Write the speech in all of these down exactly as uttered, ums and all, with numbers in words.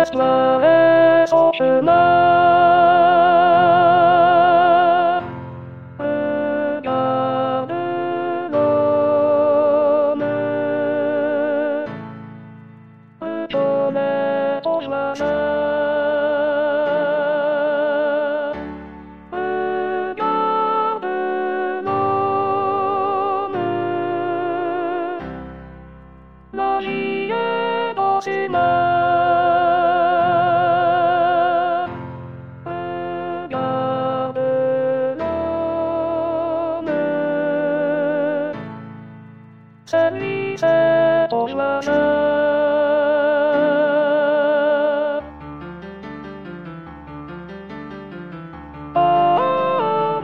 Laisse-moi et son chemin. Regarde l'homme. Reconnais ton chemin. Regarde l'homme. La vie est dans ses mains. C'est lui, c'est ton chemin. Oh,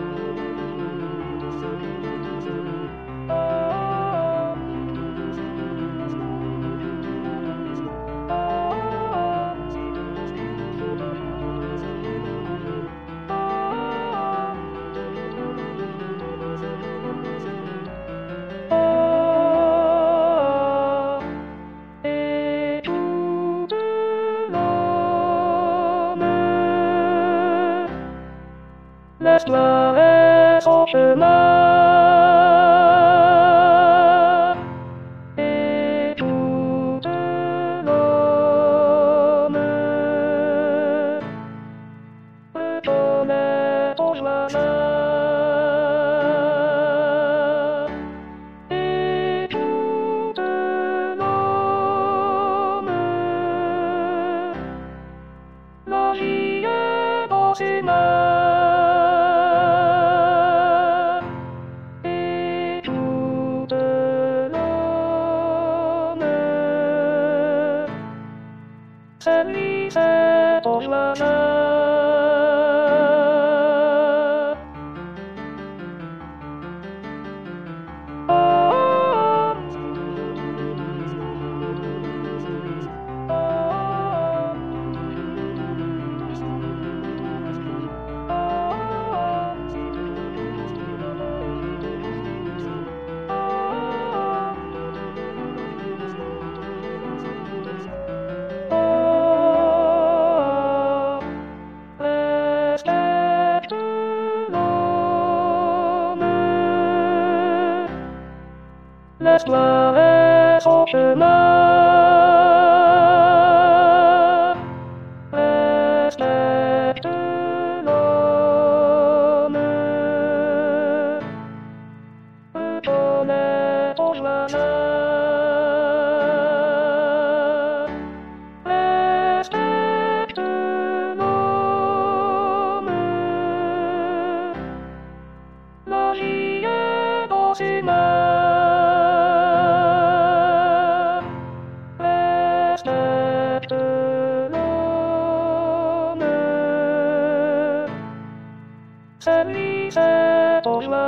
laisse-moi et son chemin. Écoute l'homme. Reconnais ton chemin. Écoute l'homme. La vie est dans ses mains. C'est lui, c'est ton chemin. Oh, laisse-moi et son chemin. Respecte l'homme. Reconnais ton chemin. Respecte l'homme. La vie est dans ses mains. C'est lui, c'est ton chemin.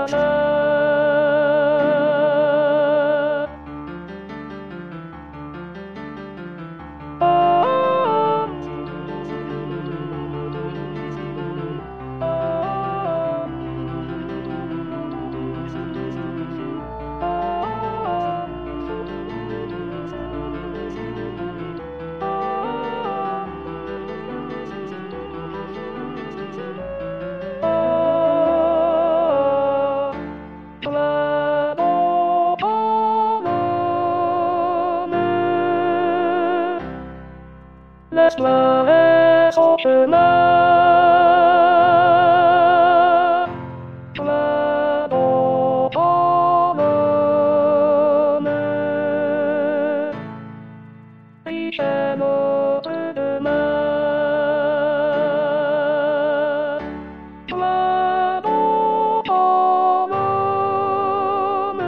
Oh, laisse-moi et son chemin. Chemin dont ton homme. Riche est notre demain. Chemin dont ton homme.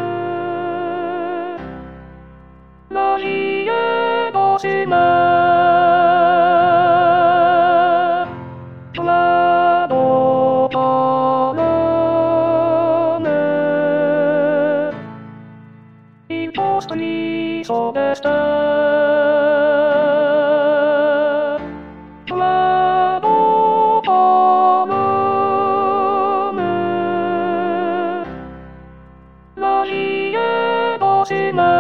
La vie est dans ses mains. Il construit son destin. Plein d'eau par l'homme. La vie est dans ses mains.